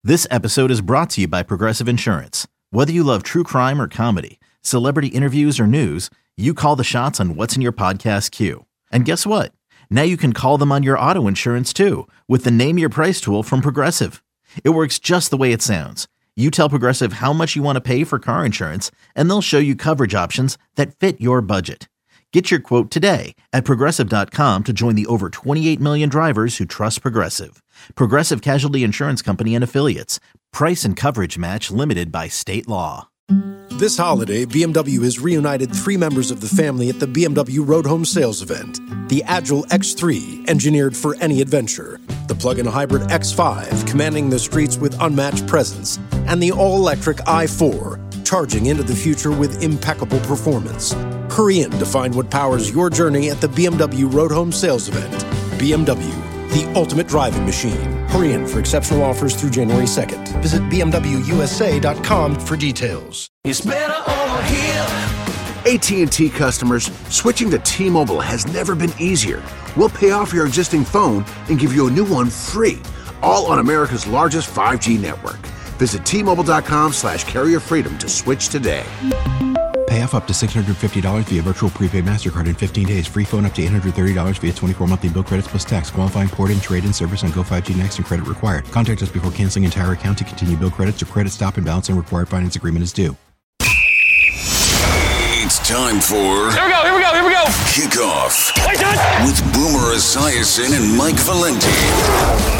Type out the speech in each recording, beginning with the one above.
This episode is brought to you by Progressive Insurance. Whether you love true crime or comedy, celebrity interviews or news, you call the shots on what's in your podcast queue. And guess what? Now you can call them on your auto insurance too with the Name Your Price tool from Progressive. It works just the way it sounds. You tell Progressive how much you want to pay for car insurance, and they'll show you coverage options that fit your budget. Get your quote today at Progressive.com to join the over 28 million drivers who trust Progressive. Progressive Casualty Insurance Company and Affiliates. Price and coverage match limited by state law. This holiday, BMW has reunited 3 members of the family at the BMW Road Home Sales Event. The Agile X3, engineered for any adventure. The plug-in hybrid X5, commanding the streets with unmatched presence. And the all-electric i4, charging into the future with impeccable performance. Hurry in to find what powers your journey at the BMW Road Home Sales Event. BMW, the ultimate driving machine. Hurry in for exceptional offers through January 2nd. Visit BMWUSA.com for details. It's better over here. AT&T customers, switching to T-Mobile has never been easier. We'll pay off your existing phone and give you a new one free, all on America's largest 5G network. Visit T-Mobile.com/carrier freedom to switch today. Pay off up to $650 via virtual prepaid MasterCard in 15 days. Free phone up to $830 via 24 monthly bill credits plus tax. Qualifying port-in, trade-in service on Go5G Next and credit required. Contact us before canceling entire account to continue bill credits or credit stop and balance and required finance agreement is due. It's time for... Here we go! Kickoff with Boomer Esiason and Mike Valenti.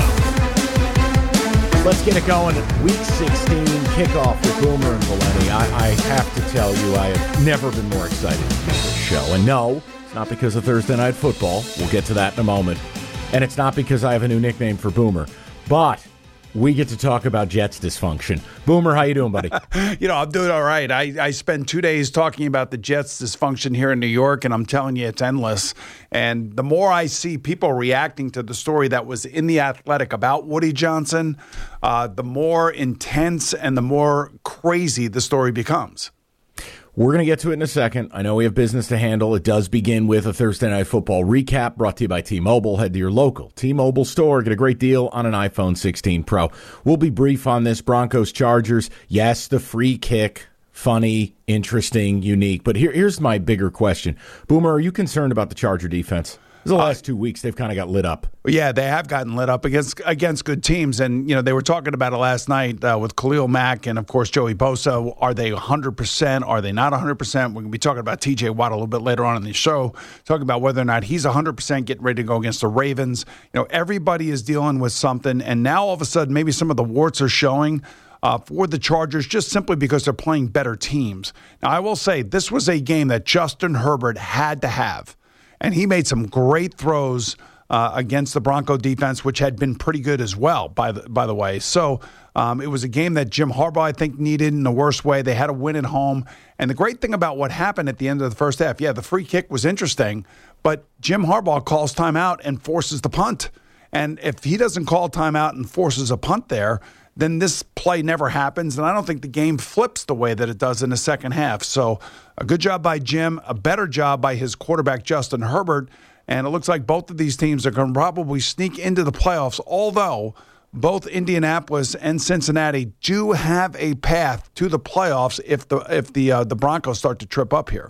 Let's get it going. Week 16 kickoff with Boomer and Valenti. I have to tell you, I have never been more excited to do this show. And no, it's not because of Thursday Night Football. We'll get to that in a moment. And it's not because I have a new nickname for Boomer. But we get to talk about Jets dysfunction. Boomer, how you doing, buddy? I'm doing all right. I spent 2 days talking about the Jets dysfunction here in New York, and I'm telling you, it's endless. And the more I see people reacting to the story that was in The Athletic about Woody Johnson, the more intense and the more crazy the story becomes. We're going to get to it in a second. I know we have business to handle. It does begin with a Thursday Night Football recap brought to you by T-Mobile. Head to your local T-Mobile store. Get a great deal on an iPhone 16 Pro. We'll be brief on this. Broncos, Chargers. Yes, the free kick. Funny, interesting, unique. But here's my bigger question. Boomer, are you concerned about the Charger defense? The last 2 weeks, they've kind of got lit up. Yeah, they have gotten lit up against good teams. And, they were talking about it last night with Khalil Mack and, of course, Joey Bosa. Are they 100%? Are they not 100%? We're going to be talking about T.J. Watt a little bit later on in the show, talking about whether or not he's 100% getting ready to go against the Ravens. Everybody is dealing with something. And now, all of a sudden, maybe some of the warts are showing for the Chargers just simply because they're playing better teams. Now, I will say this was a game that Justin Herbert had to have. And he made some great throws against the Bronco defense, which had been pretty good as well, by the way. So it was a game that Jim Harbaugh, I think, needed in the worst way. They had to win at home. And the great thing about what happened at the end of the first half, the free kick was interesting, but Jim Harbaugh calls timeout and forces the punt. And if he doesn't call timeout and forces a punt there, then this play never happens, and I don't think the game flips the way that it does in the second half. So a good job by Jim, a better job by his quarterback, Justin Herbert, and it looks like both of these teams are going to probably sneak into the playoffs, although both Indianapolis and Cincinnati do have a path to the playoffs if the Broncos start to trip up here.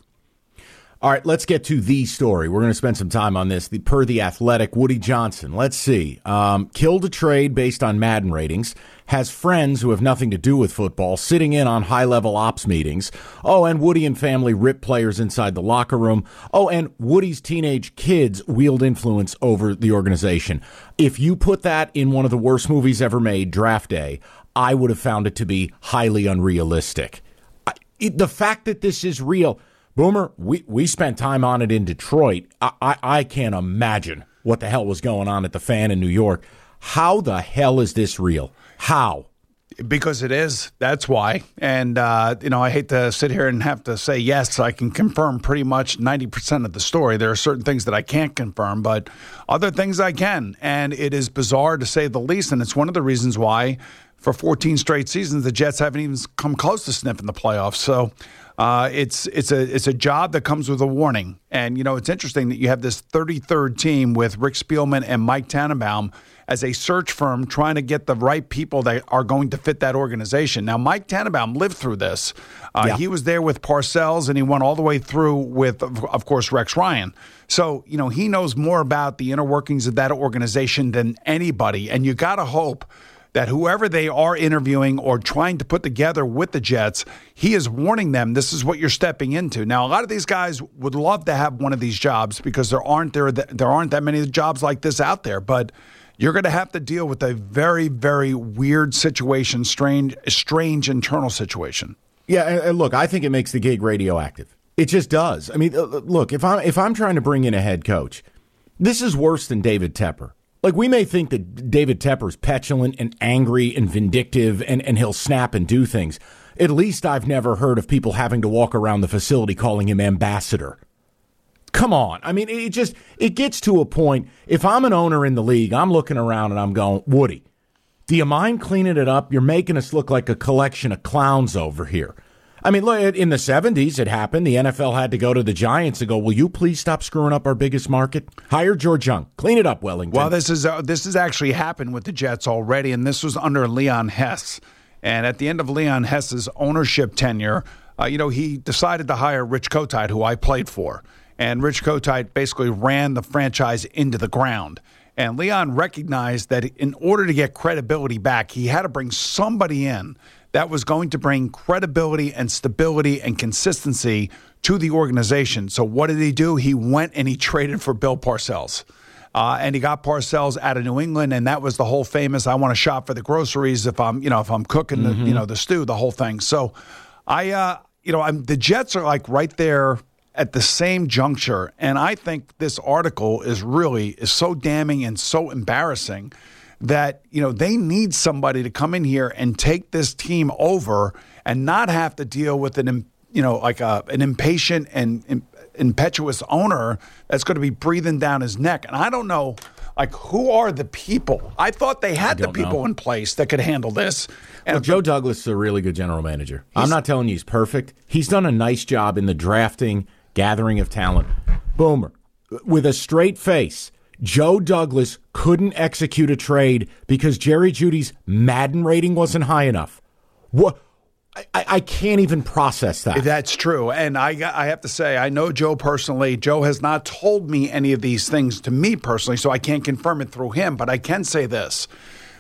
All right, let's get to the story. We're going to spend some time on this. Per The Athletic, Woody Johnson, let's see, killed a trade based on Madden ratings, has friends who have nothing to do with football sitting in on high-level ops meetings. Oh, and Woody and family rip players inside the locker room. Oh, and Woody's teenage kids wield influence over the organization. If you put that in one of the worst movies ever made, Draft Day, I would have found it to be highly unrealistic. The fact that this is real... Boomer, we spent time on it in Detroit. I can't imagine what the hell was going on at the Fan in New York. How the hell is this real? How? Because it is. That's why. And, I hate to sit here and have to say, yes, I can confirm pretty much 90% of the story. There are certain things that I can't confirm, but other things I can. And it is bizarre to say the least. And it's one of the reasons why for 14 straight seasons, the Jets haven't even come close to sniffing the playoffs. So it's a job that comes with a warning. And, it's interesting that you have this 33rd team with Rick Spielman and Mike Tannenbaum as a search firm trying to get the right people that are going to fit that organization. Now, Mike Tannenbaum lived through this. He was there with Parcells, and he went all the way through with, of course, Rex Ryan. So, he knows more about the inner workings of that organization than anybody. And you got to hope that whoever they are interviewing or trying to put together with the Jets, he is warning them this is what you're stepping into. Now, a lot of these guys would love to have one of these jobs because there aren't that many jobs like this out there. But you're going to have to deal with a very, very weird situation, strange internal situation. Yeah, and look, I think it makes the gig radioactive. It just does. I mean, look, if I'm trying to bring in a head coach, this is worse than David Tepper. Like, we may think that David Tepper's petulant and angry and vindictive and he'll snap and do things. At least I've never heard of people having to walk around the facility calling him ambassador. Come on. I mean, it gets to a point. If I'm an owner in the league, I'm looking around and I'm going, Woody, do you mind cleaning it up? You're making us look like a collection of clowns over here. I mean, look, in the 70s, it happened. The NFL had to go to the Giants and go, will you please stop screwing up our biggest market? Hire George Young. Clean it up, Wellington. Well, this has actually happened with the Jets already, and this was under Leon Hess. And at the end of Leon Hess's ownership tenure, he decided to hire Rich Kotite, who I played for. And Rich Kotite basically ran the franchise into the ground. And Leon recognized that in order to get credibility back, he had to bring somebody in that was going to bring credibility and stability and consistency to the organization. So what did he do? He went and he traded for Bill Parcells. And he got Parcells out of New England, and that was the whole famous, I want to shop for the groceries if I'm cooking the stew, the whole thing. So the Jets are like right there at the same juncture, and I think this article is so damning and so embarrassing that they need somebody to come in here and take this team over and not have to deal with an impatient and impetuous owner that's going to be breathing down his neck. And I don't know, who are the people? I thought they had the people in place that could handle this. And Joe Douglas is a really good general manager. I'm not telling you he's perfect. He's done a nice job in the drafting, gathering of talent. Boomer, with a straight face, Joe Douglas couldn't execute a trade because Jerry Jeudy's Madden rating wasn't high enough. What? I can't even process that. That's true. And I have to say, I know Joe personally. Joe has not told me any of these things to me personally, so I can't confirm it through him. But I can say this.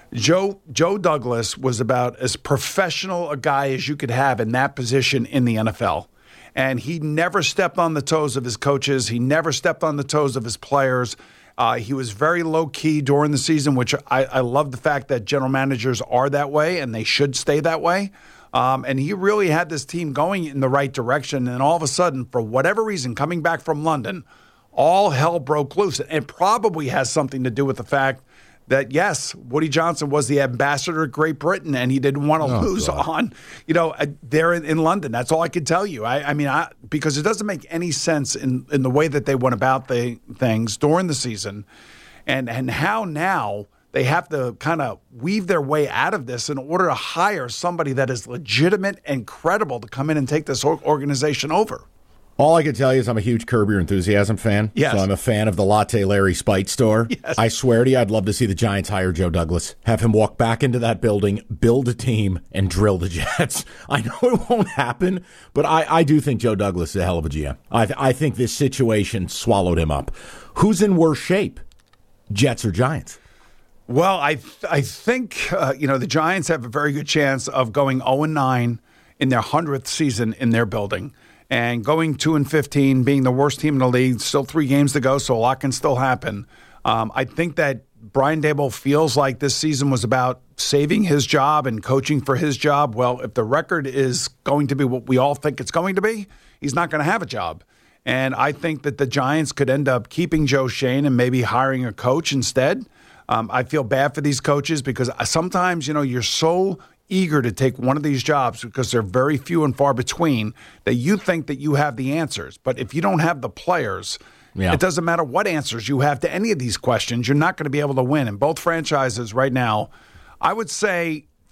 Joe Douglas was about as professional a guy as you could have in that position in the NFL. And he never stepped on the toes of his coaches. He never stepped on the toes of his players. He was very low-key during the season, which I love the fact that general managers are that way, and they should stay that way. And he really had this team going in the right direction. And all of a sudden, for whatever reason, coming back from London, all hell broke loose. It probably has something to do with the fact that, yes, Woody Johnson was the ambassador of Great Britain, and he didn't want to lose on, there in London. That's all I could tell you. I mean, because it doesn't make any sense in the way that they went about the things during the season, and how now they have to kind of weave their way out of this in order to hire somebody that is legitimate and credible to come in and take this organization over. All I can tell you is I'm a huge Curb Your Enthusiasm fan. Yes. So I'm a fan of the Latte Larry Spite store. Yes. I swear to you, I'd love to see the Giants hire Joe Douglas, have him walk back into that building, build a team, and drill the Jets. I know it won't happen, but I do think Joe Douglas is a hell of a GM. I think this situation swallowed him up. Who's in worse shape, Jets or Giants? Well, I think the Giants have a very good chance of going 0-9 in their 100th season in their building. And going 2-15, being the worst team in the league, still 3 games to go, so a lot can still happen. I think that Brian Daboll feels like this season was about saving his job and coaching for his job. Well, if the record is going to be what we all think it's going to be, he's not going to have a job. And I think that the Giants could end up keeping Joe Schoen and maybe hiring a coach instead. I feel bad for these coaches because sometimes, you're so eager to take one of these jobs because they're very few and far between that you think that you have the answers. But if you don't have the players, it doesn't matter what answers you have to any of these questions, you're not going to be able to win. And both franchises right now, I would say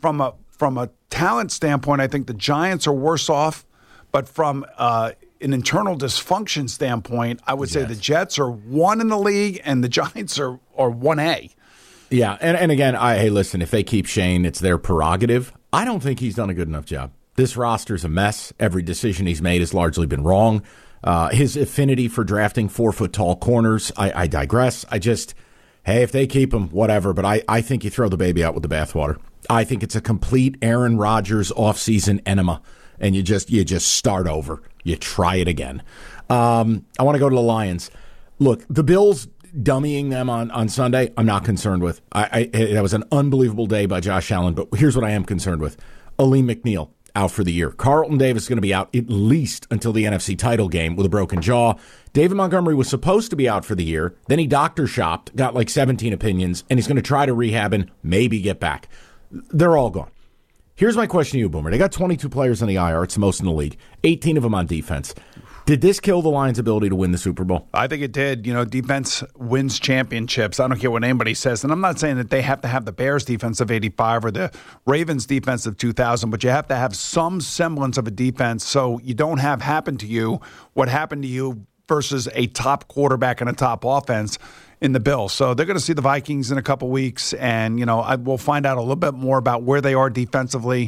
from a talent standpoint, I think the Giants are worse off. But from an internal dysfunction standpoint, I would say the Jets are 1 in the league and the Giants are 1A. Yeah, and again, hey, listen, if they keep Shane, it's their prerogative. I don't think he's done a good enough job. This roster's a mess. Every decision he's made has largely been wrong. His affinity for drafting 4-foot-tall corners, I digress. Hey, if they keep him, whatever. But I think you throw the baby out with the bathwater. I think it's a complete Aaron Rodgers offseason enema, and you just start over. You try it again. I want to go to the Lions. Look, the Bills dummying them on Sunday, I'm not concerned with. That was an unbelievable day by Josh Allen, but here's what I am concerned with. Aleem McNeil, out for the year. Carlton Davis is going to be out at least until the NFC title game with a broken jaw. David Montgomery was supposed to be out for the year. Then he doctor shopped, got like 17 opinions, and he's going to try to rehab and maybe get back. They're all gone. Here's my question to you, Boomer. They got 22 players on the IR. It's the most in the league. 18 of them on defense. Did this kill the Lions' ability to win the Super Bowl? I think it did. Defense wins championships. I don't care what anybody says. And I'm not saying that they have to have the Bears defense of 85 or the Ravens defense of 2000, but you have to have some semblance of a defense so you don't have happen to you what happened to you versus a top quarterback and a top offense in the Bills. So they're going to see the Vikings in a couple weeks, and, we'll find out a little bit more about where they are defensively.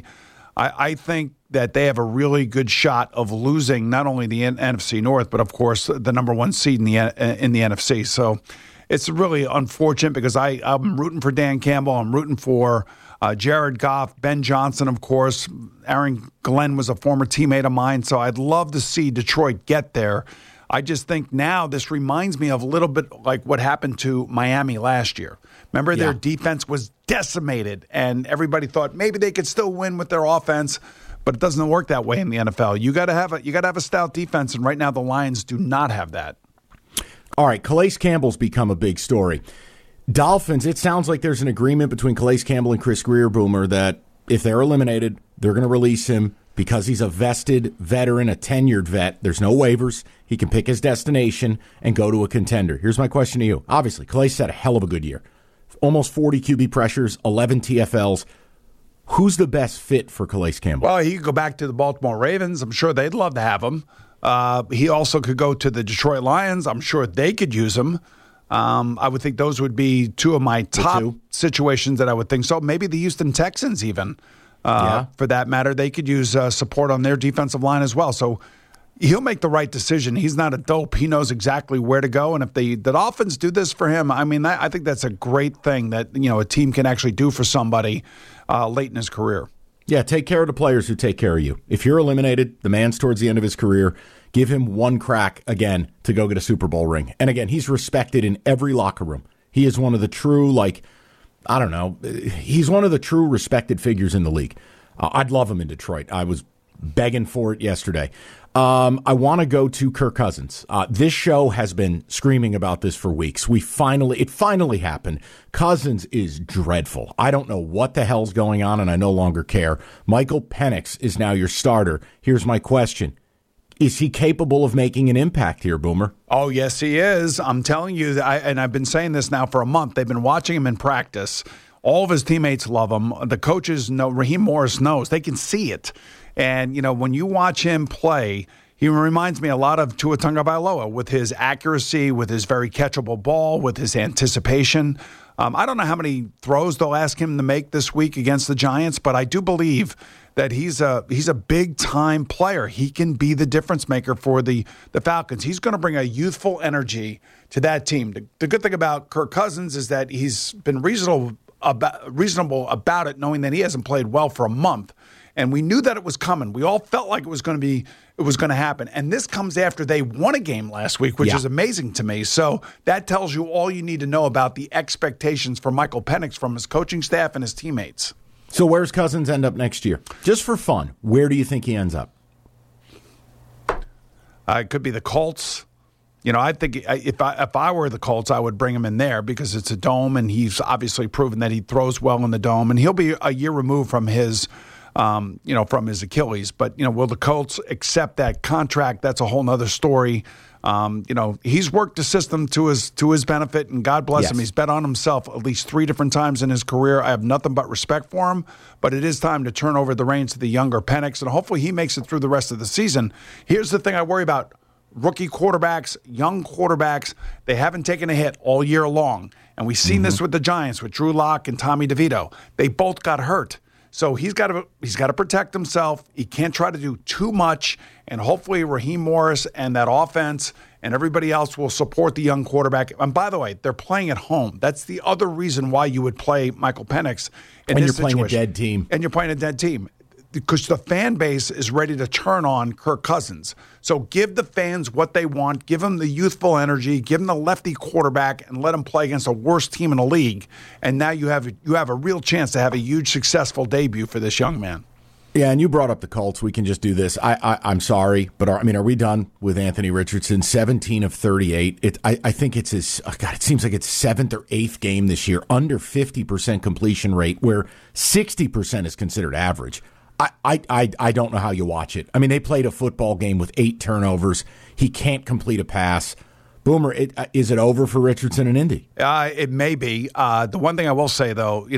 I think that they have a really good shot of losing not only the NFC North, but, of course, the number 1 seed in the NFC. So it's really unfortunate because I'm rooting for Dan Campbell. I'm rooting for Jared Goff, Ben Johnson, of course. Aaron Glenn was a former teammate of mine, so I'd love to see Detroit get there. I just think now this reminds me of a little bit like what happened to Miami last year. Remember, their defense was decimated, and everybody thought maybe they could still win with their offense, but it doesn't work that way in the NFL. You got to have a stout defense, and right now the Lions do not have that. All right, Calais Campbell's become a big story. Dolphins, it sounds like there's an agreement between Calais Campbell and Chris Greer, Boomer, that if they're eliminated, they're going to release him because he's a vested veteran, a tenured vet. There's no waivers. He can pick his destination and go to a contender. Here's my question to you. Obviously, Calais had a hell of a good year. Almost 40 QB pressures, 11 TFLs. Who's the best fit for Calais Campbell? Well, he could go back to the Baltimore Ravens. I'm sure they'd love to have him. He also could go to the Detroit Lions. I'm sure they could use him. I would think those would be two of my top situations that I would think so. Maybe the Houston Texans even, for that matter. They could use support on their defensive line as well. So he'll make the right decision. He's not a dope. He knows exactly where to go. And if the Dolphins do this for him, I think that's a great thing that a team can actually do for somebody late in his career. Yeah, take care of the players who take care of you. If you're eliminated, the man's towards the end of his career. Give him one crack again to go get a Super Bowl ring. And again, he's respected in every locker room. He is one of the true, he's one of the true respected figures in the league. I'd love him in Detroit. I was begging for it yesterday. I want to go to Kirk Cousins. This show has been screaming about this for weeks. It finally happened. Cousins is dreadful. I don't know what the hell's going on, and I no longer care. Michael Penix is now your starter. Here's my question. Is he capable of making an impact here, Boomer? Oh, yes, he is. I'm telling you, and I've been saying this now for a month. They've been watching him in practice. All of his teammates love him. The coaches know. Raheem Morris knows. They can see it. And, when you watch him play, he reminds me a lot of Tua Tagovailoa with his accuracy, with his very catchable ball, with his anticipation. I don't know how many throws they'll ask him to make this week against the Giants, but I do believe that he's a big-time player. He can be the difference maker for the Falcons. He's going to bring a youthful energy to that team. The good thing about Kirk Cousins is that he's been reasonable about it, knowing that he hasn't played well for a month. And we knew that it was coming. We all felt like it was going to happen. And this comes after they won a game last week, which is amazing to me. So that tells you all you need to know about the expectations for Michael Penix from his coaching staff and his teammates. So where's Cousins end up next year? Just for fun, where do you think he ends up? It could be the Colts. I think if I were the Colts, I would bring him in there because it's a dome, and he's obviously proven that he throws well in the dome, and he'll be a year removed from his from his Achilles. But, will the Colts accept that contract? That's a whole nother story. He's worked the system to his benefit, and God bless him. He's bet on himself at least 3 different times in his career. I have nothing but respect for him, but it is time to turn over the reins to the younger Penix, and hopefully he makes it through the rest of the season. Here's the thing I worry about. Rookie quarterbacks, young quarterbacks, they haven't taken a hit all year long. And we've seen this with the Giants, with Drew Lock and Tommy DeVito. They both got hurt. So he's got to protect himself. He can't try to do too much. And hopefully Raheem Morris and that offense and everybody else will support the young quarterback. And by the way, they're playing at home. That's the other reason why you would play Michael Penix in this situation. And you're playing a dead team. And you're playing a dead team. Because the fan base is ready to turn on Kirk Cousins. So give the fans what they want. Give them the youthful energy. Give them the lefty quarterback and let them play against the worst team in the league. And now you have a real chance to have a huge, successful debut for this young man. Yeah, and you brought up the Colts. We can just do this. I'm sorry, but are we done with Anthony Richardson? 17 of 38. I think it's his, it seems like it's 7th or 8th game this year, under 50% completion rate, where 60% is considered average. I don't know how you watch it. I mean, they played a football game with 8 turnovers. He can't complete a pass. Boomer, is it over for Richardson and Indy? It may be. The one thing I will say, though,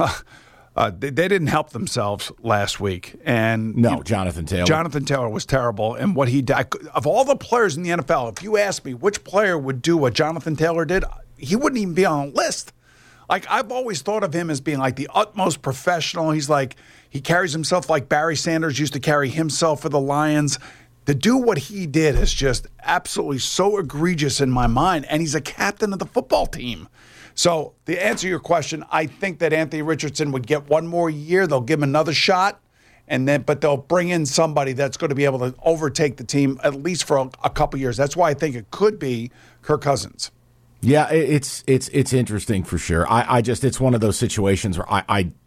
they didn't help themselves last week. And Jonathan Taylor. Jonathan Taylor was terrible. And what he did, of all the players in the NFL, if you ask me which player would do what Jonathan Taylor did, he wouldn't even be on a list. Like, I've always thought of him as being like the utmost professional. He carries himself like Barry Sanders used to carry himself for the Lions. To do what he did is just absolutely so egregious in my mind. And he's a captain of the football team. So to answer your question, I think that Anthony Richardson would get one more year. They'll give him another shot. But they'll bring in somebody that's going to be able to overtake the team at least for a couple years. That's why I think it could be Kirk Cousins. Yeah, it's interesting for sure. It's one of those situations where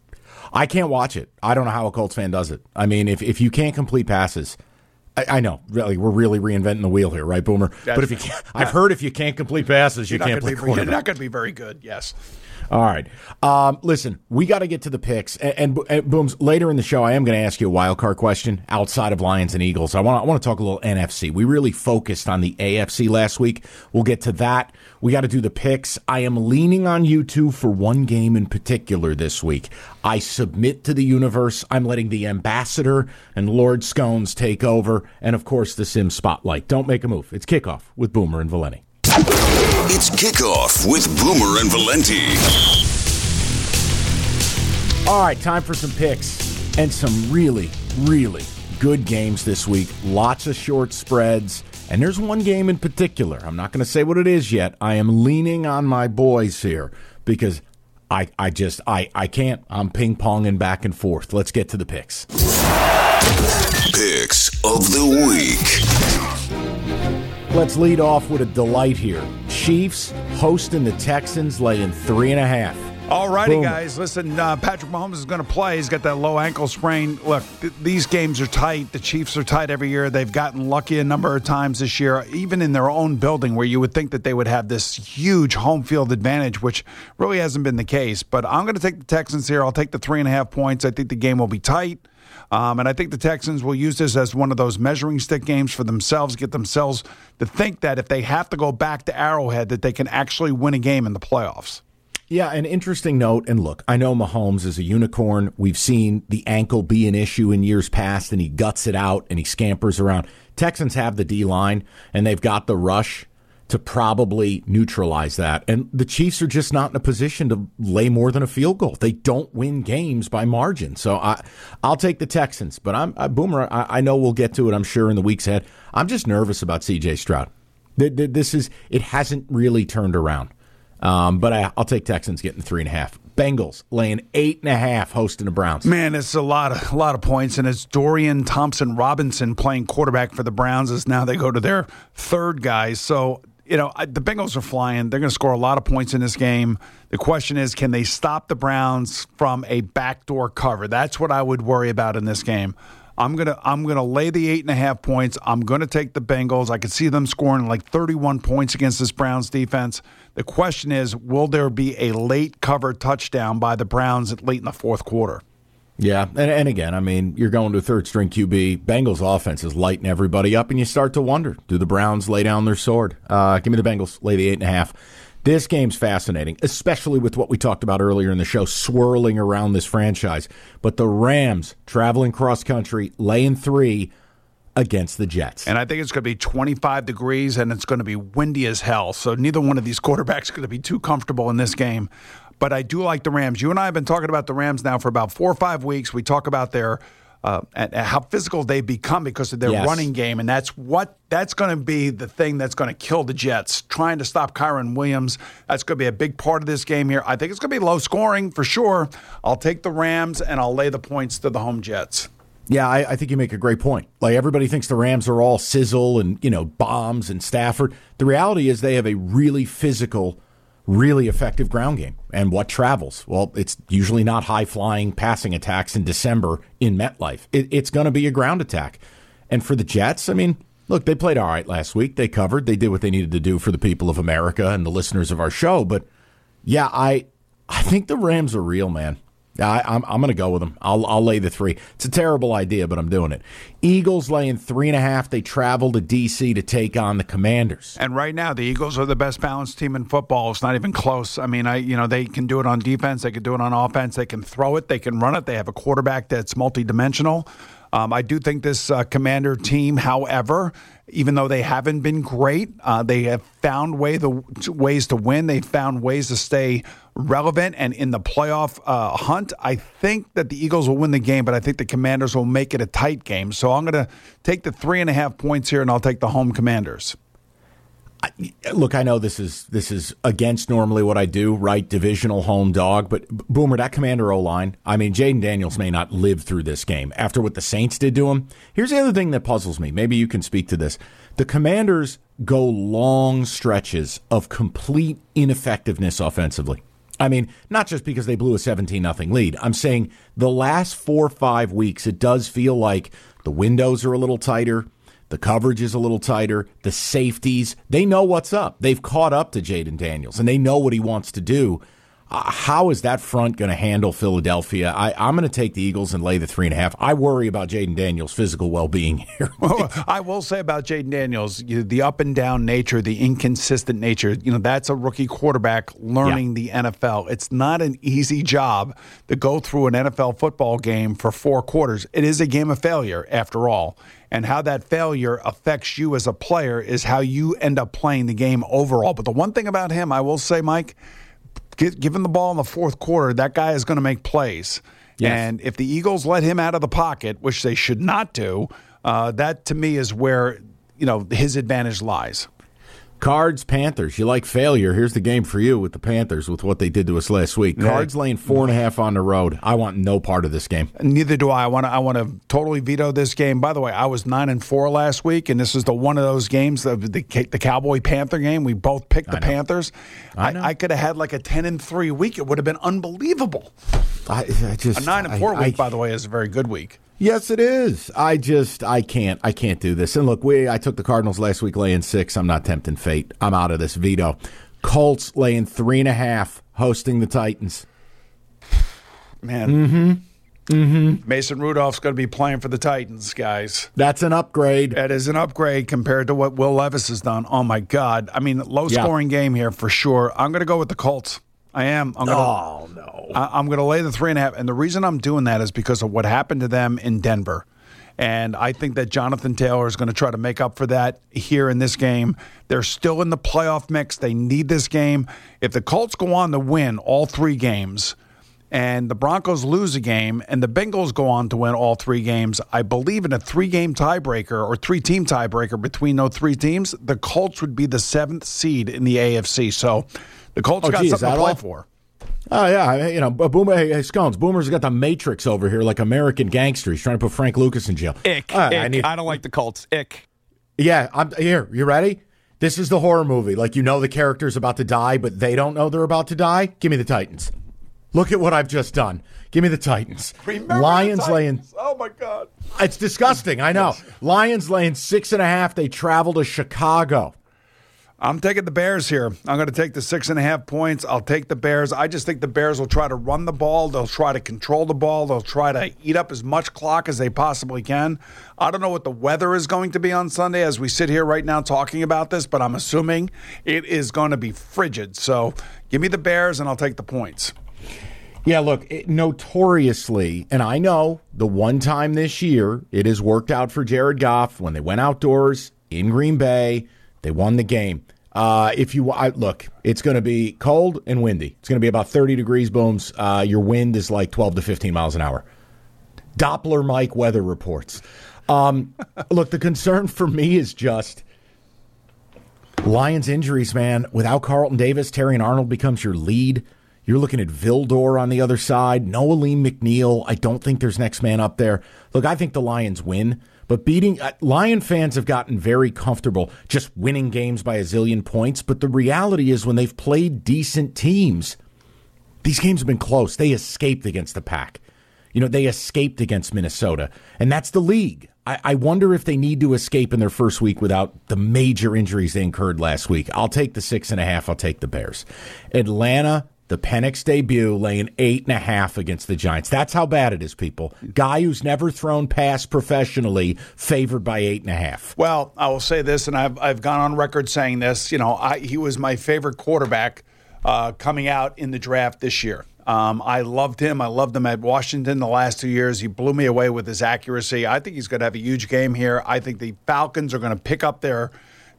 I can't watch it. I don't know how a Colts fan does it. I mean, if you can't complete passes, I know, really, we're really reinventing the wheel here, right, Boomer? But if you can't, I've heard if you can't complete passes, you can't play quarterback. You're not going to be very good, yes. All right. Listen, we got to get to the picks. And Booms, later in the show, I am going to ask you a wild card question outside of Lions and Eagles. I want to talk a little NFC. We really focused on the AFC last week. We'll get to that. We got to do the picks. I am leaning on you two for one game in particular this week. I submit to the universe. I'm letting the ambassador and Lord Scones take over. And, of course, the Sim Spotlight. Don't make a move. It's kickoff with Boomer and Valenti. It's Kickoff with Boomer and Valenti. All right, time for some picks and some really, really good games this week. Lots of short spreads, and there's one game in particular. I'm not going to say what it is yet. I am leaning on my boys here because I can't. I'm ping-ponging back and forth. Let's get to the picks. Picks of the week. Let's lead off with a delight here. Chiefs hosting the Texans, laying 3.5. All righty, guys. Listen, Patrick Mahomes is going to play. He's got that low ankle sprain. Look, these games are tight. The Chiefs are tight every year. They've gotten lucky a number of times this year, even in their own building, where you would think that they would have this huge home field advantage, which really hasn't been the case. But I'm going to take the Texans here. I'll take the 3.5 points. I think the game will be tight. And I think the Texans will use this as one of those measuring stick games for themselves, get themselves to think that if they have to go back to Arrowhead, that they can actually win a game in the playoffs. Yeah, an interesting note, and look, I know Mahomes is a unicorn. We've seen the ankle be an issue in years past, and he guts it out, and he scampers around. Texans have the D-line, and they've got the rush to probably neutralize that. And the Chiefs are just not in a position to lay more than a field goal. They don't win games by margin. So I'll take the Texans. But Boomer, I know we'll get to it, I'm sure, in the weeks ahead. I'm just nervous about C.J. Stroud. It hasn't really turned around. But I'll take Texans getting 3.5. Bengals laying 8.5 hosting the Browns. Man, it's a lot of points, and it's Dorian Thompson-Robinson playing quarterback for the Browns as now they go to their third guy. So, the Bengals are flying. They're going to score a lot of points in this game. The question is, can they stop the Browns from a backdoor cover? That's what I would worry about in this game. I'm gonna lay the 8.5 points. I'm gonna take the Bengals. I could see them scoring like 31 points against this Browns defense. The question is, will there be a late cover touchdown by the Browns late in the fourth quarter? Yeah, and again, I mean, you're going to a third-string QB. Bengals offense is lighting everybody up, and you start to wonder, do the Browns lay down their sword? Give me the Bengals, lay the 8.5. This game's fascinating, especially with what we talked about earlier in the show, swirling around this franchise. But the Rams, traveling cross-country, laying 3 against the Jets. And I think it's going to be 25 degrees, and it's going to be windy as hell. So neither one of these quarterbacks are going to be too comfortable in this game. But I do like the Rams. You and I have been talking about the Rams now for about 4 or 5 weeks. We talk about their how physical they've become because of their running game, and that's going to be the thing that's going to kill the Jets. Trying to stop Kyren Williams, that's going to be a big part of this game here. I think it's going to be low scoring for sure. I'll take the Rams, and I'll lay the points to the home Jets. Yeah, I think you make a great point. Like, everybody thinks the Rams are all sizzle and, bombs and Stafford. The reality is they have a really physical, really effective ground game. And what travels? Well, it's usually not high-flying passing attacks in December in MetLife. It's going to be a ground attack. And for the Jets, I mean, look, they played all right last week. They covered. They did what they needed to do for the people of America and the listeners of our show. But, yeah, I think the Rams are real, man. I'm going to go with them. I'll lay the 3. It's a terrible idea, but I'm doing it. Eagles laying 3.5. They travel to D.C. to take on the Commanders. And right now, the Eagles are the best balanced team in football. It's not even close. I mean, they can do it on defense. They can do it on offense. They can throw it. They can run it. They have a quarterback that's multidimensional. I do think this Commander team, however, even though they haven't been great, they have found ways to win. They've found ways to stay relevant and in the playoff hunt. I think that the Eagles will win the game, but I think the Commanders will make it a tight game. So I'm going to take the 3.5 points here, and I'll take the home Commanders. Look, I know this is against normally what I do, right? Divisional home dog. But, Boomer, that Commander O-line, I mean, Jaden Daniels may not live through this game after what the Saints did to him. Here's the other thing that puzzles me. Maybe you can speak to this. The Commanders go long stretches of complete ineffectiveness offensively. I mean, not just because they blew a 17-0 lead. I'm saying the last 4 or 5 weeks, it does feel like the windows are a little tighter. The coverage is a little tighter. The safeties, they know what's up. They've caught up to Jaden Daniels, and they know what he wants to do. How is that front going to handle Philadelphia? I'm going to take the Eagles and lay the 3.5. I worry about Jaden Daniels' physical well-being here. Well, I will say about Jaden Daniels, the up-and-down nature, the inconsistent nature, that's a rookie quarterback learning the NFL. It's not an easy job to go through an NFL football game for 4 quarters. It is a game of failure, after all. And how that failure affects you as a player is how you end up playing the game overall. But the one thing about him, I will say, Mike, give him the ball in the fourth quarter, that guy is going to make plays. Yes. And if the Eagles let him out of the pocket, which they should not do, that to me is where his advantage lies. Cards, Panthers. You like failure. Here's the game for you with the Panthers with what they did to us last week. Cards laying 4.5 on the road. I want no part of this game. Neither do I. I want to totally veto this game. By the way, I was 9-4 last week, and this is one of those games, the Cowboy-Panther game. We both picked the Panthers. I could have had like a 10-3 week. It would have been unbelievable. A 9-4 week, by the way, is a very good week. Yes, it is. I can't do this. And look, I took the Cardinals last week laying 6. I'm not tempting fate. I'm out of this veto. Colts laying 3.5, hosting the Titans. Man. Mason Rudolph's going to be playing for the Titans, guys. That's an upgrade. That is an upgrade compared to what Will Levis has done. Oh, my God. I mean, low-scoring game here for sure. I'm going to go with the Colts. I am. I'm going to lay the 3.5. And the reason I'm doing that is because of what happened to them in Denver. And I think that Jonathan Taylor is going to try to make up for that here in this game. They're still in the playoff mix. They need this game. If the Colts go on to win all 3 games and the Broncos lose a game and the Bengals go on to win all 3 games, I believe in a 3-game tiebreaker or 3-team tiebreaker between those 3 teams, the Colts would be the 7th seed in the AFC. So the Colts got something to play for. Oh, yeah. Boomer, hey, Scones, Boomer's got the Matrix over here like American Gangster. He's trying to put Frank Lucas in jail. Ick. I don't like the Colts. Ick. Yeah, I'm here. You ready? This is the horror movie. Like, the character's about to die, but they don't know they're about to die. Give me the Titans. Look at what I've just done. Give me the Titans. Remember Lions the Titans. laying. Oh, my God. It's disgusting. I know. Lions laying 6.5. They travel to Chicago. I'm taking the Bears here. I'm going to take the 6.5 points. I'll take the Bears. I just think the Bears will try to run the ball. They'll try to control the ball. They'll try to eat up as much clock as they possibly can. I don't know what the weather is going to be on Sunday as we sit here right now talking about this, but I'm assuming it is going to be frigid. So give me the Bears, and I'll take the points. Yeah, look, notoriously, and I know the one time this year it has worked out for Jared Goff when they went outdoors in Green Bay, they won the game. Look, it's going to be cold and windy. It's going to be about 30 degrees, Booms. Your wind is like 12 to 15 miles an hour. Doppler Mike weather reports. Look, the concern for me is just Lions injuries, man. Without Carlton Davis, Terrion Arnold becomes your lead. You're looking at Vildor on the other side. No Aleem McNeil. I don't think there's next man up there. Look, I think the Lions win. But Lion fans have gotten very comfortable just winning games by a zillion points. But the reality is when they've played decent teams, these games have been close. They escaped against the Pack. They escaped against Minnesota. And that's the league. I wonder if they need to escape in their first week without the major injuries they incurred last week. I'll take the 6.5. I'll take the Bears. Atlanta, the Penix debut, laying 8.5 against the Giants. That's how bad it is, people. Guy who's never thrown pass professionally, favored by 8.5. Well, I will say this, and I've gone on record saying this. He was my favorite quarterback coming out in the draft this year. I loved him. I loved him at Washington the last 2 years. He blew me away with his accuracy. I think he's going to have a huge game here. I think the Falcons are going to pick up their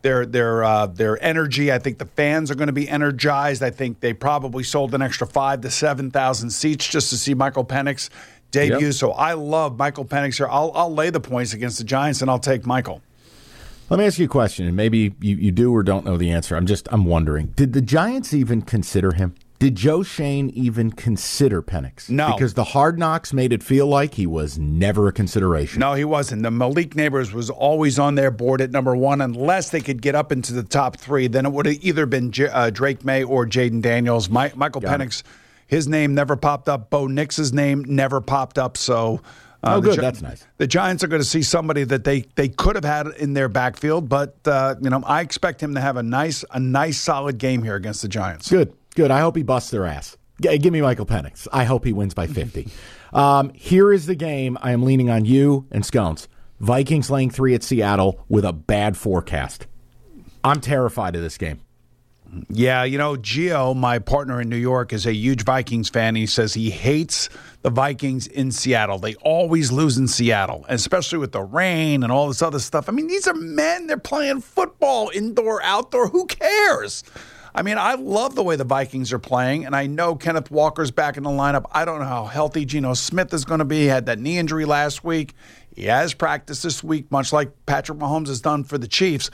energy. I think the fans are going to be energized. I think they probably sold an extra 5,000 to 7,000 seats just to see Michael Penix debut. Yep. So I love Michael Penix here. I'll lay the points against the Giants, and I'll take Michael. Let me ask you a question, and maybe you do or don't know the answer. I'm wondering, did the Giants even consider him? Did Joe Shane even consider Penix? No. Because the Hard Knocks made it feel like he was never a consideration. No, he wasn't. The Malik Neighbors was always on their board at number one. Unless they could get up into the top three, then it would have either been Drake May or Jaden Daniels. Michael Penix, his name never popped up. Bo Nix's name never popped up. So, good. That's nice. The Giants are going to see somebody that they could have had in their backfield, but I expect him to have a nice solid game here against the Giants. Good. I hope he busts their ass. Give me Michael Penix. I hope he wins by 50. Here is the game I am leaning on you and Scones. Vikings laying 3 at Seattle with a bad forecast. I'm terrified of this game. Yeah, Gio, my partner in New York, is a huge Vikings fan. He says he hates the Vikings in Seattle. They always lose in Seattle, especially with the rain and all this other stuff. I mean, these are men. They're playing football, indoor, outdoor. Who cares? I mean, I love the way the Vikings are playing, and I know Kenneth Walker's back in the lineup. I don't know how healthy Geno Smith is going to be. He had that knee injury last week. He has practiced this week, much like Patrick Mahomes has done for the Chiefs.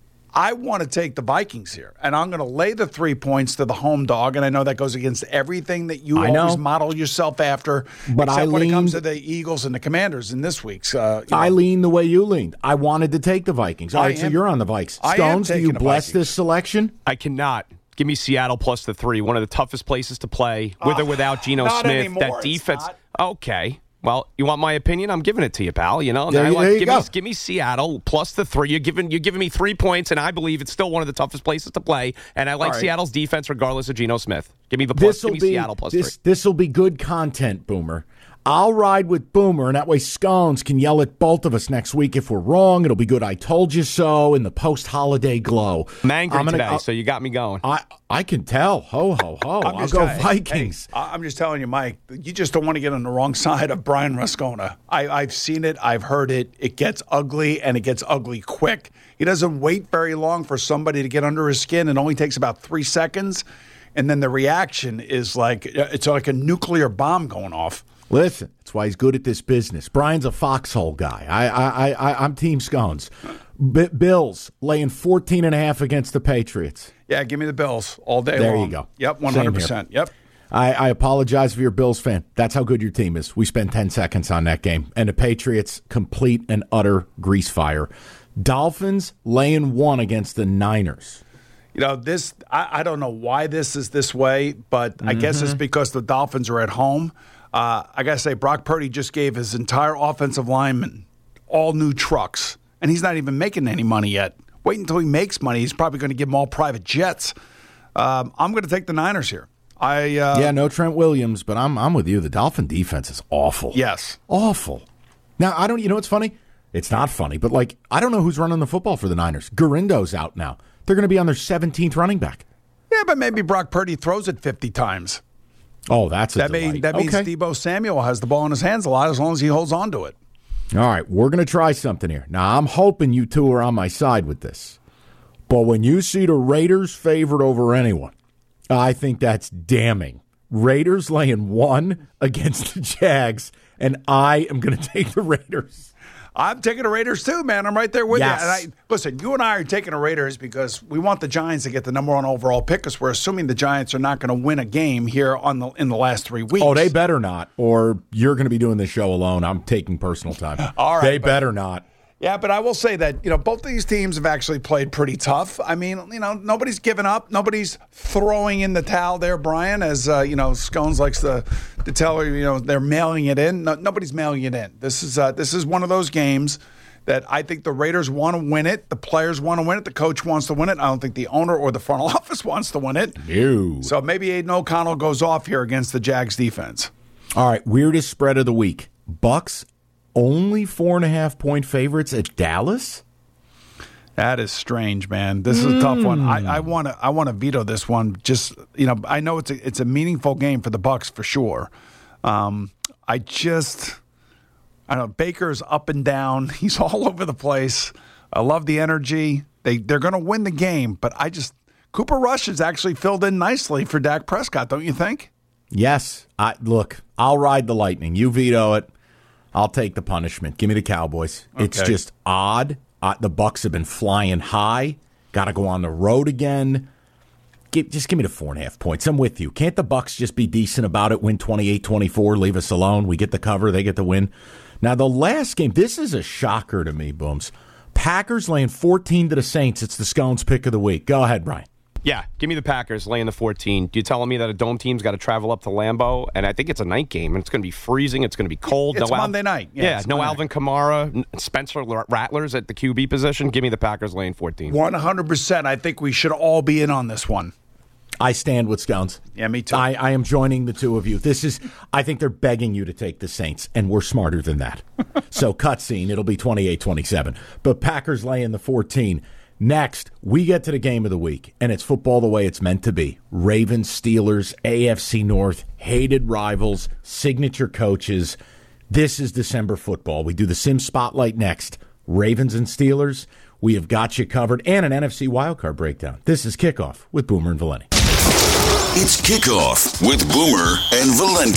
I want to take the Vikings here, and I'm going to lay the 3 points to the home dog, and I know that goes against everything that you always model yourself after, but except when it comes to the Eagles and the Commanders in this week's. I lean the way you leaned. I wanted to take the Vikings. All right, so you're on the Vikes. Stones, do you bless this selection? I cannot. Give me Seattle plus the 3, one of the toughest places to play, with or without Geno Smith. Anymore, that defense. Okay. Well, you want my opinion? I'm giving it to you, pal. Give me Seattle plus the 3. You're giving me 3 points, and I believe it's still one of the toughest places to play. And I like Seattle's defense regardless of Geno Smith. Give me the plus. Give me Seattle plus 3. This will be good content, Boomer. I'll ride with Boomer, and that way Scones can yell at both of us next week if we're wrong. It'll be good. I told you so in the post-holiday glow. I'm angry today, so you got me going. I can tell. Ho, ho, ho. I'll go Vikings. Hey, I'm just telling you, Mike, you just don't want to get on the wrong side of Brian Rascona. I've seen it. I've heard it. It gets ugly, and it gets ugly quick. He doesn't wait very long for somebody to get under his skin. It only takes about 3 seconds, and then the reaction is like it's like a nuclear bomb going off. Listen, that's why he's good at this business. Brian's a foxhole guy. I'm Team Scones. Bills laying 14.5 against the Patriots. Yeah, give me the Bills all day there long. You go. Yep, 100%. Yep. I apologize if you're a Bills fan. That's how good your team is. We spent 10 seconds on that game. And the Patriots, complete and utter grease fire. Dolphins laying 1 against the Niners. This I don't know why this is this way, but I guess it's because the Dolphins are at home. I got to say, Brock Purdy just gave his entire offensive lineman all new trucks, and he's not even making any money yet. wait until he makes money. He's probably going to give them all private jets. I'm going to take the Niners here. No Trent Williams, but I'm with you. The Dolphin defense is awful. Yes. Awful. Now, you know what's funny? It's not funny, but I don't know who's running the football for the Niners. Garindo's out now. They're going to be on their 17th running back. Yeah, but maybe Brock Purdy throws it 50 times. Oh, that's a delight. That means Deebo Samuel has the ball in his hands a lot as long as he holds on to it. All right, we're going to try something here. Now, I'm hoping you two are on my side with this. But when you see the Raiders favored over anyone, I think that's damning. Raiders laying 1 against the Jags, and I am going to take the Raiders. I'm taking the Raiders too, man. I'm right there with yes. you. And listen, you and I are taking the Raiders because we want the Giants to get the number 1 overall pick because we're assuming the Giants are not going to win a game here in the last 3 weeks. Oh, they better not, or you're going to be doing this show alone. I'm taking personal time. All right, they better not. Yeah, but I will say that, both of these teams have actually played pretty tough. I mean, nobody's given up. Nobody's throwing in the towel there, Brian, as, Scones likes to tell her, they're mailing it in. No, nobody's mailing it in. This is one of those games that I think the Raiders want to win it. The players want to win it. The coach wants to win it. I don't think the owner or the front office wants to win it. No. So maybe Aiden O'Connell goes off here against the Jags defense. All right, weirdest spread of the week. Bucks only 4.5-point favorites at Dallas? That is strange, man. This is a tough one. I want to veto this one. Just I know it's a meaningful game for the Bucks for sure. I don't know. Baker's up and down. He's all over the place. I love the energy. They're going to win the game, but Cooper Rush has actually filled in nicely for Dak Prescott, don't you think? Yes. Look, I'll ride the Lightning. You veto it. I'll take the punishment. Give me the Cowboys. Okay. It's just odd. The Bucks have been flying high. Got to go on the road again. Just give me the 4.5 points. I'm with you. Can't the Bucks just be decent about it, win 28-24, leave us alone? We get the cover, they get the win. Now, the last game, this is a shocker to me, Booms. Packers laying 14 to the Saints. It's the Scones pick of the week. Go ahead, Brian. Yeah, give me the Packers laying the 14. You're telling me that a dome team's got to travel up to Lambeau, and I think it's a night game, and it's going to be freezing. It's going to be cold. It's Monday night. Yeah, no Alvin Kamara, Spencer Rattlers at the QB position. Give me the Packers laying 14. 100%. I think we should all be in on this one. I stand with Scones. Yeah, me too. I am joining the two of you. I think they're begging you to take the Saints, and we're smarter than that. So, cutscene, it'll be 28-27. But Packers laying the 14. Next, we get to the game of the week, and it's football the way it's meant to be. Ravens, Steelers, AFC North, hated rivals, signature coaches. This is December football. We do the Sim Spotlight next. Ravens and Steelers, we have got you covered, and an NFC wildcard breakdown. This is Kickoff with Boomer and Valenti. It's Kickoff with Boomer and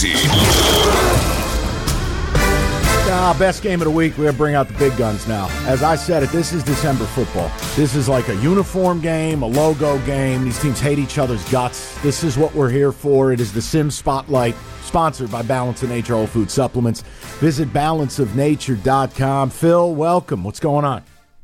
Valenti. Best game of the week. We're going to bring out the big guns now. As I said it, this is December football. This is like a uniform game, a logo game. These teams hate each other's guts. This is what we're here for. It is the Sim Spotlight, sponsored by Balance of Nature Whole Food Supplements. Visit balanceofnature.com. Phil, welcome. What's going on?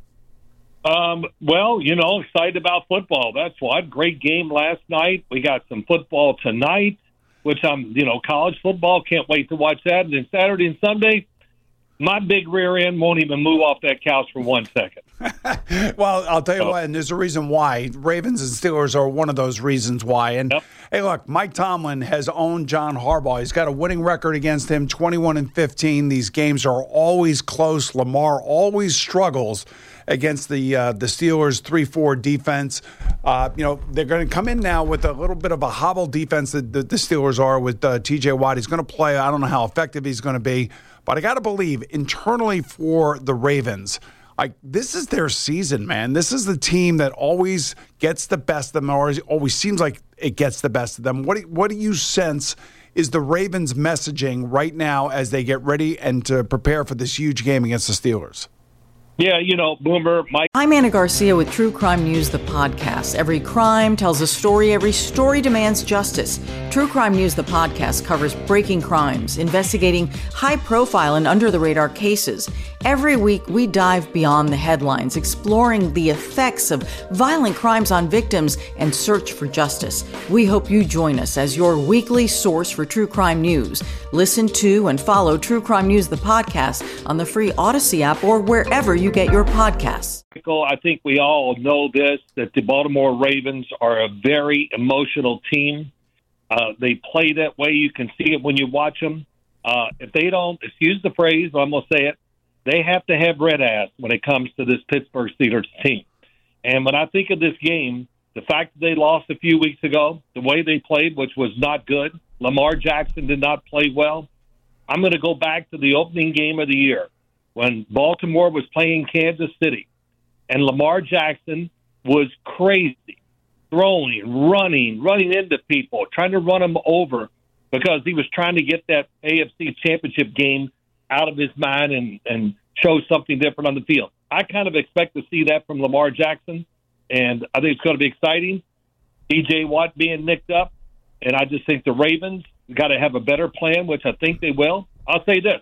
Well, excited about football. That's what. Great game last night. We got some football tonight, which college football. Can't wait to watch that. And then Saturday and Sunday, my big rear end won't even move off that couch for 1 second. Well, I'll tell you what, and there's a reason why. Ravens and Steelers are one of those reasons why. And, Hey, look, Mike Tomlin has owned John Harbaugh. He's got a winning record against him, 21-15. These games are always close. Lamar always struggles against the Steelers' 3-4 defense. They're going to come in now with a little bit of a hobble defense that the Steelers are with T.J. Watt. He's going to play. I don't know how effective he's going to be. But I got to believe, internally for the Ravens, this is their season, man. This is the team that always gets the best of them, or always seems like it gets the best of them. What do you sense is the Ravens' messaging right now as they get ready and to prepare for this huge game against the Steelers? Yeah, Boomer, Mike. I'm Anna Garcia with True Crime News, the podcast. Every crime tells a story. Every story demands justice. True Crime News, the podcast, covers breaking crimes, investigating high-profile and under-the-radar cases. Every week, we dive beyond the headlines, exploring the effects of violent crimes on victims and search for justice. We hope you join us as your weekly source for True Crime News. Listen to and follow True Crime News, the podcast, on the free Odyssey app or wherever you get your podcasts. Michael, I think we all know this, that the Baltimore Ravens are a very emotional team. They play that way. You can see it when you watch them. If they don't, excuse the phrase, I'm going to say it, they have to have red ass when it comes to this Pittsburgh Steelers team. And when I think of this game, the fact that they lost a few weeks ago, the way they played, which was not good, Lamar Jackson did not play well. I'm going to go back to the opening game of the year when Baltimore was playing Kansas City, and Lamar Jackson was crazy, throwing, running into people, trying to run them over because he was trying to get that AFC Championship game out of his mind and show something different on the field. I kind of expect to see that from Lamar Jackson, and I think it's going to be exciting. T.J. Watt being nicked up, and I just think the Ravens got to have a better plan, which I think they will. I'll say this.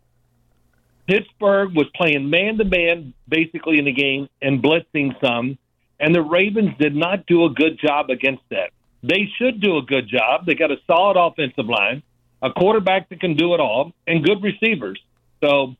Pittsburgh was playing man-to-man basically in the game and blitzing some, and the Ravens did not do a good job against that. They should do a good job. They got a solid offensive line, a quarterback that can do it all, and good receivers. So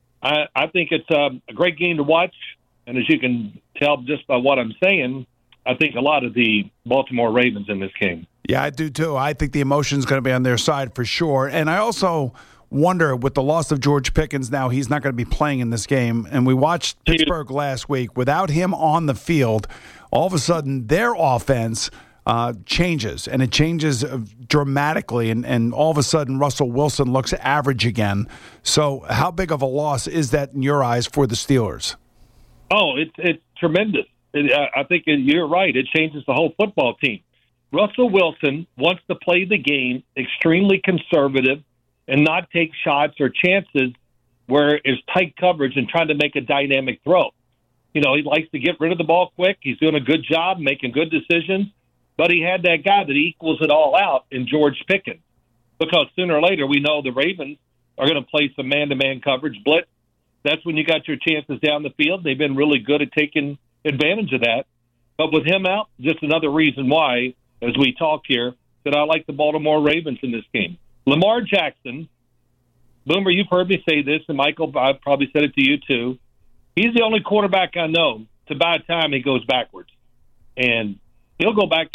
I think it's a great game to watch, and as you can tell just by what I'm saying, I think a lot of the Baltimore Ravens in this game. Yeah, I do too. I think the emotion's going to be on their side for sure. And I also wonder, with the loss of George Pickens now, he's not going to be playing in this game. And we watched Pittsburgh last week. Without him on the field, all of a sudden their offense changes, and it changes dramatically. And all of a sudden Russell Wilson looks average again. So how big of a loss is that in your eyes for the Steelers? Oh, it's tremendous. I think you're right. It changes the whole football team. Russell Wilson wants to play the game extremely conservative and not take shots or chances where it's tight coverage and trying to make a dynamic throw. You know, he likes to get rid of the ball quick. He's doing a good job making good decisions, but he had that guy that equals it all out in George Pickens, because sooner or later we know the Ravens are going to play some man-to-man coverage, blitz. That's when you got your chances down the field. They've been really good at taking advantage of that. But with him out, just another reason why, as we talk here, that I like the Baltimore Ravens in this game. Lamar Jackson, Boomer, you've heard me say this, and Michael, I've probably said it to you too. He's the only quarterback I know to by the time he goes backwards. And he'll go back.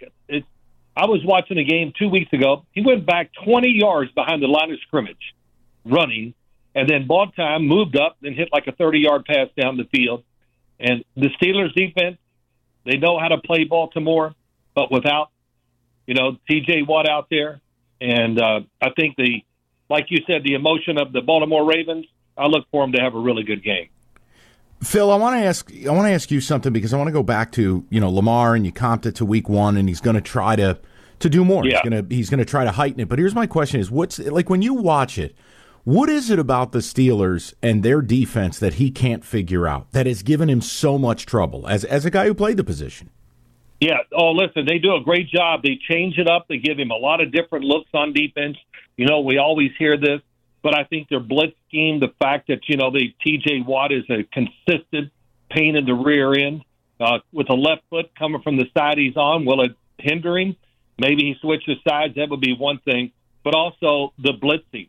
I was watching a game 2 weeks ago. He went back 20 yards behind the line of scrimmage running, and then ball time moved up and hit like a 30-yard pass down the field. And the Steelers defense, they know how to play Baltimore, but without, T.J. Watt out there. And I think like you said, the emotion of the Baltimore Ravens, I look for them to have a really good game. Phil, I want to ask you something, because I want to go back to, Lamar, and you comped it to week one, and he's going to try to do more. Yeah. He's going to try to heighten it. But here's my question is, what's like when you watch it, what is it about the Steelers and their defense that he can't figure out that has given him so much trouble as a guy who played the position? Yeah. Oh, listen, they do a great job. They change it up. They give him a lot of different looks on defense. We always hear this, but I think their blitz scheme, the fact that, T.J. Watt is a consistent pain in the rear end with a left foot coming from the side he's on, will it hinder him? Maybe he switches sides. That would be one thing. But also the blitzing.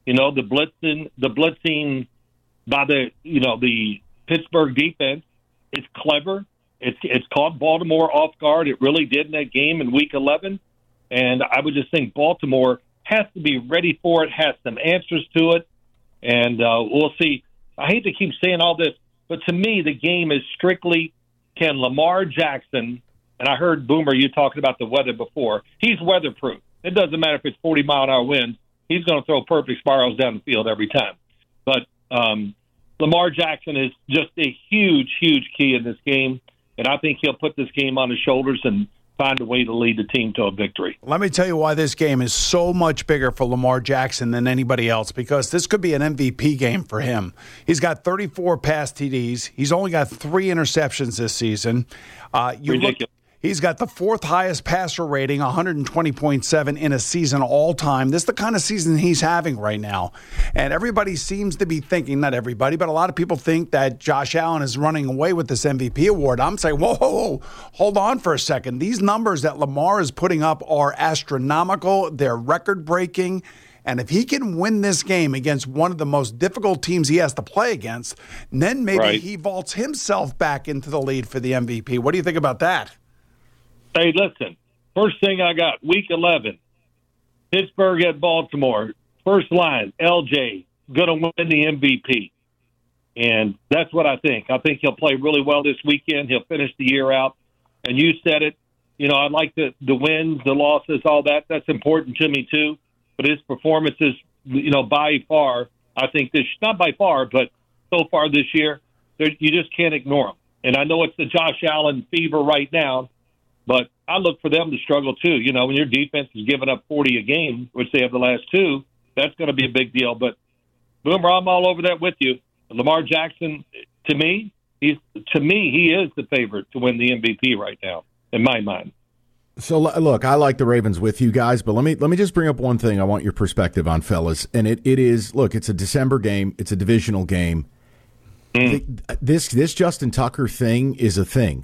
The blitzing by the Pittsburgh defense is clever. It's caught Baltimore off guard. It really did in that game in Week 11. And I would just think Baltimore has to be ready for it, has some answers to it, and we'll see. I hate to keep saying all this, but to me the game is strictly, can Lamar Jackson, and I heard Boomer, you talking about the weather before, he's weatherproof. It doesn't matter if it's 40-mile-an-hour winds. He's going to throw perfect spirals down the field every time. But Lamar Jackson is just a huge, huge key in this game, and I think he'll put this game on his shoulders and find a way to lead the team to a victory. Let me tell you why this game is so much bigger for Lamar Jackson than anybody else, because this could be an MVP game for him. He's got 34 pass TDs. He's only got 3 interceptions this season. Ridiculous. He's got the 4th highest passer rating, 120.7 in a season all time. This is the kind of season he's having right now. And everybody seems to be thinking, not everybody, but a lot of people think that Josh Allen is running away with this MVP award. I'm saying, whoa, hold on for a second. These numbers that Lamar is putting up are astronomical. They're record-breaking. And if he can win this game against one of the most difficult teams he has to play against, then maybe he vaults himself back into the lead for the MVP. What do you think about that? Hey, listen, first thing I got, Week 11, Pittsburgh at Baltimore. First line, LJ, going to win the MVP. And that's what I think. I think he'll play really well this weekend. He'll finish the year out. And you said it. I like the wins, the losses, all that. That's important to me, too. But his performances, by far, I think not by far, but so far this year, you just can't ignore them. And I know it's the Josh Allen fever right now, but I look for them to struggle, too. When your defense is giving up 40 a game, which they have the last two, that's going to be a big deal. But, Boomer, I'm all over that with you. Lamar Jackson, to me, he is the favorite to win the MVP right now, in my mind. So, look, I like the Ravens with you guys, but let me just bring up one thing I want your perspective on, fellas. And it is, look, it's a December game. It's a divisional game. This Justin Tucker thing is a thing.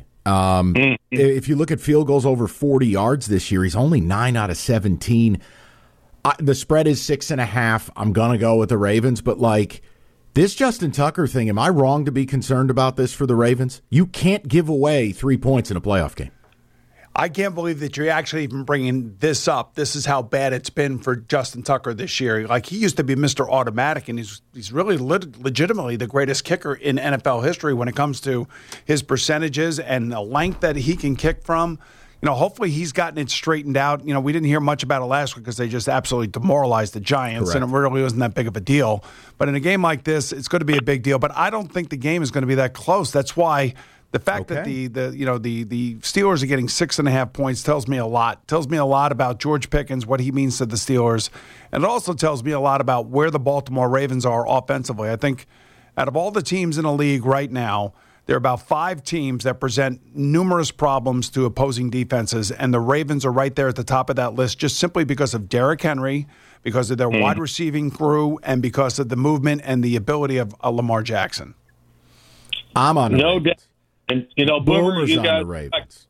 If you look at field goals over 40 yards this year, he's only 9 out of 17. The spread is 6.5. I'm going to go with the Ravens, but this Justin Tucker thing, am I wrong to be concerned about this for the Ravens? You can't give away 3 points in a playoff game. I can't believe that you're actually even bringing this up. This is how bad it's been for Justin Tucker this year. He used to be Mr. Automatic, and he's really legitimately the greatest kicker in NFL history when it comes to his percentages and the length that he can kick from. Hopefully he's gotten it straightened out. We didn't hear much about it last week because they just absolutely demoralized the Giants, and it really wasn't that big of a deal. But in a game like this, it's going to be a big deal. But I don't think the game is going to be that close. That's why the fact that the Steelers are getting 6.5 points tells me a lot. Tells me a lot about George Pickens, what he means to the Steelers, and it also tells me a lot about where the Baltimore Ravens are offensively. I think out of all the teams in the league right now, there are about 5 teams that present numerous problems to opposing defenses, and the Ravens are right there at the top of that list just simply because of Derrick Henry, because of their wide receiving crew, and because of the movement and the ability of Lamar Jackson. I'm on no doubt. And, Boomer, you guys, the Ravens.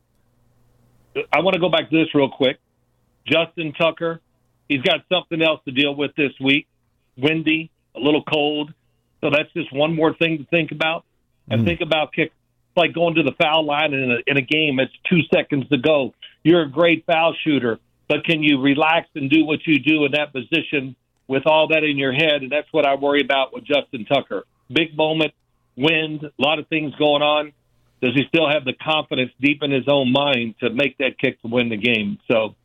I want to go back to this real quick. Justin Tucker, he's got something else to deal with this week. Windy, a little cold. So that's just one more thing to think about. And think about kick. It's like going to the foul line in a game. It's 2 seconds to go. You're a great foul shooter, but can you relax and do what you do in that position with all that in your head? And that's what I worry about with Justin Tucker. Big moment, wind, a lot of things going on. Does he still have the confidence deep in his own mind to make that kick to win the game? So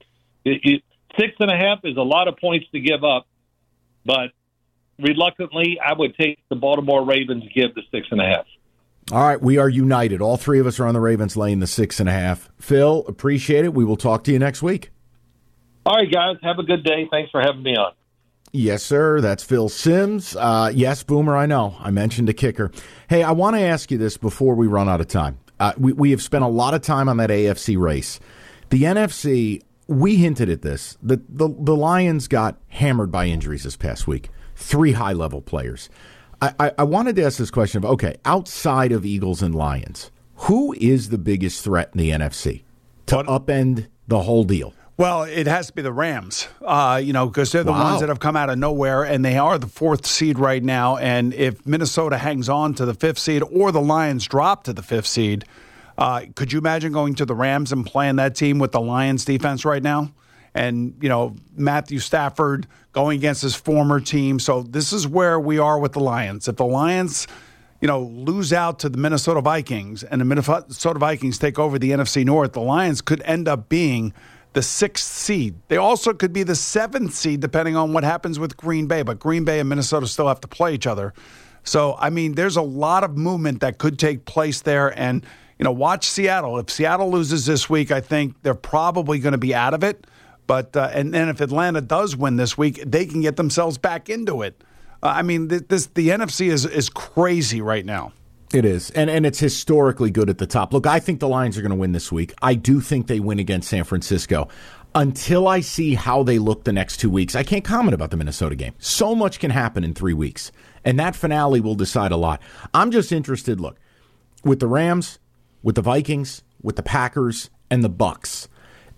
6.5 is a lot of points to give up, but reluctantly, I would take the Baltimore Ravens give the 6.5. All right, we are united. All 3 of us are on the Ravens laying the 6.5. Phil, appreciate it. We will talk to you next week. All right, guys. Have a good day. Thanks for having me on. Yes, sir. That's Phil Simms. Yes, Boomer, I know. I mentioned a kicker. Hey, I want to ask you this before we run out of time. We have spent a lot of time on that AFC race. The NFC, we hinted at this. The Lions got hammered by injuries this past week. 3 high-level players. I wanted to ask this question of, okay, outside of Eagles and Lions, who is the biggest threat in the NFC to upend the whole deal? Well, it has to be the Rams, because they're the ones that have come out of nowhere, and they are the 4th seed right now. And if Minnesota hangs on to the 5th seed or the Lions drop to the 5th seed, could you imagine going to the Rams and playing that team with the Lions defense right now? And, Matthew Stafford going against his former team. So this is where we are with the Lions. If the Lions, lose out to the Minnesota Vikings and the Minnesota Vikings take over the NFC North, the Lions could end up being the 6th seed. They also could be the 7th seed, depending on what happens with Green Bay. But Green Bay and Minnesota still have to play each other. So, there's a lot of movement that could take place there. And, watch Seattle. If Seattle loses this week, I think they're probably going to be out of it. But and if Atlanta does win this week, they can get themselves back into it. The NFC is crazy right now. It is, and it's historically good at the top. Look, I think the Lions are going to win this week. I do think they win against San Francisco. Until I see how they look the next 2 weeks, I can't comment about the Minnesota game. So much can happen in 3 weeks, and that finale will decide a lot. I'm just interested, look, with the Rams, with the Vikings, with the Packers, and the Bucks.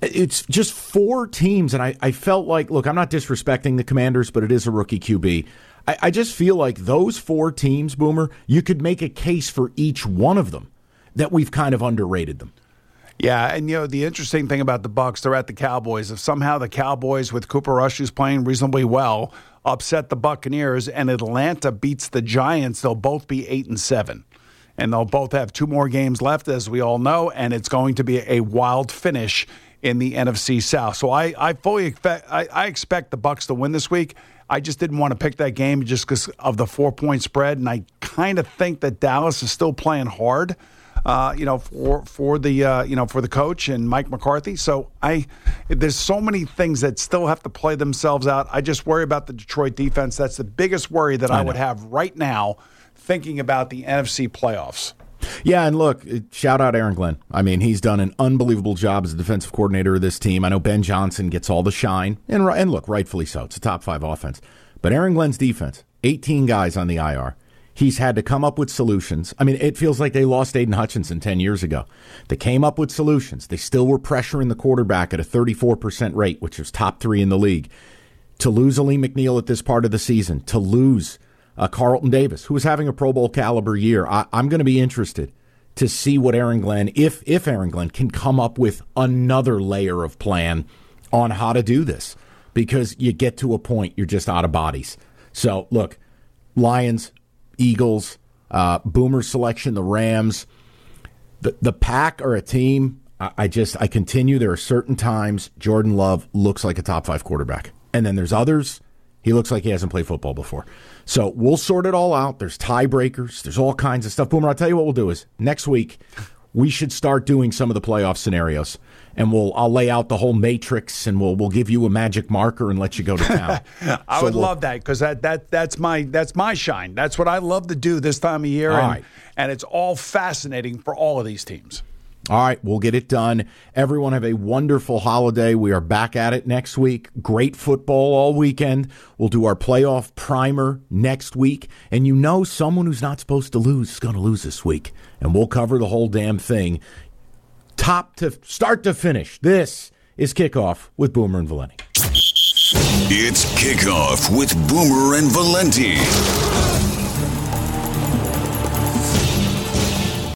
It's just 4 teams, and I felt like, look, I'm not disrespecting the Commanders, but it is a rookie QB. I just feel like those 4 teams, Boomer, you could make a case for each one of them that we've kind of underrated them. Yeah, and the interesting thing about the Bucs, they're at the Cowboys. If somehow the Cowboys with Cooper Rush, who's playing reasonably well, upset the Buccaneers and Atlanta beats the Giants, they'll both be 8-7. And they'll both have 2 more games left, as we all know, and it's going to be a wild finish in the NFC South. So I fully expect the Bucs to win this week. I just didn't want to pick that game just because of the 4-point spread, and I kind of think that Dallas is still playing hard, for the coach and Mike McCarthy. So there's so many things that still have to play themselves out. I just worry about the Detroit defense. That's the biggest worry that I would have right now, thinking about the NFC playoffs. Yeah, and look, shout out Aaron Glenn. I mean, he's done an unbelievable job as a defensive coordinator of this team. I know Ben Johnson gets all the shine, and look, rightfully so. It's a top 5 offense. But Aaron Glenn's defense, 18 guys on the IR. He's had to come up with solutions. I mean, it feels like they lost Aiden Hutchinson 10 years ago. They came up with solutions. They still were pressuring the quarterback at a 34% rate, which was top 3 in the league. To lose Aleem McNeil at this part of the season, to lose Carlton Davis, who was having a Pro Bowl caliber year. I'm going to be interested to see what Aaron Glenn, if Aaron Glenn can come up with another layer of plan on how to do this, because you get to a point you're just out of bodies. So look, Lions, Eagles, Boomer's selection, the Rams, the Pack are a team. I continue. There are certain times Jordan Love looks like a top 5 quarterback, and then there's others. He looks like he hasn't played football before. So we'll sort it all out. There's tiebreakers. There's all kinds of stuff. Boomer, I'll tell you what we'll do is next week we should start doing some of the playoff scenarios, and I'll lay out the whole matrix, and we'll give you a magic marker and let you go to town. I would love that, because that's my shine. That's what I love to do this time of year, and it's all fascinating for all of these teams. All right, we'll get it done. Everyone have a wonderful holiday. We are back at it next week. Great football all weekend. We'll do our playoff primer next week. And someone who's not supposed to lose is going to lose this week. And we'll cover the whole damn thing. Top to start to finish. This is Kickoff with Boomer and Valenti. It's Kickoff with Boomer and Valenti.